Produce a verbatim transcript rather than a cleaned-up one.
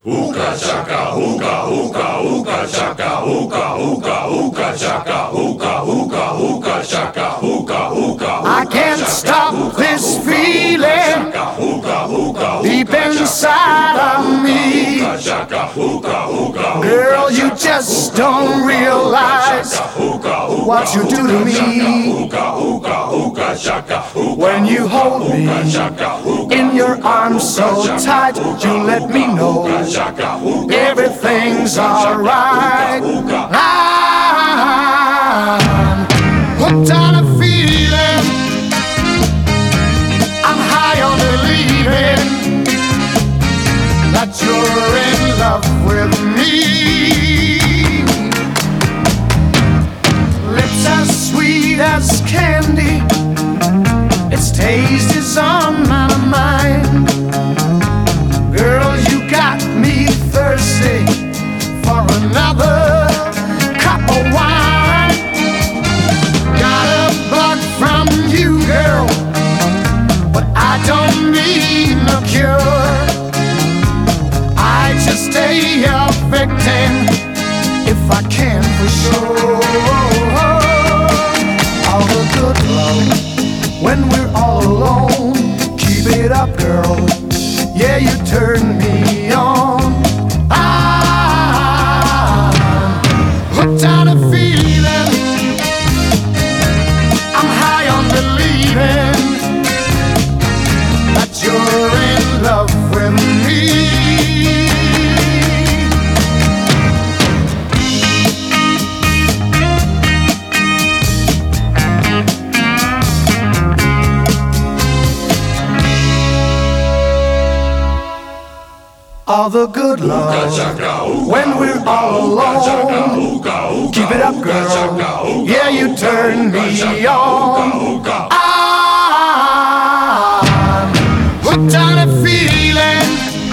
Hookah chaka, hookah, hookah, hookah chaka, hookah, hookah, hookah chaka, hookah, hookah, hookah chaka, hookah, hookah. I can't stop this feeling deep inside of me. Girl, you just don't realize what you do to me. When you hold me in your arms so tight, you let me know everything's alright. I'm hooked on a feeling, I'm high on believing that you're in love with me. Lips as sweet as candy, its taste is on my mind. Girl, you got me thirsty for another cup of wine. Got a bug from you, girl, but I don't need no cure. I just stay a victim if I can for sure. All the good love when we're all alone, keep it up, girl. Yeah, you turn me on. I'm hooked on a feeling, I'm high on believing that you're in love with me. All the good love when we're all alone. Keep it up, girl. Yeah, you turn me on. I'm hooked on a feeling,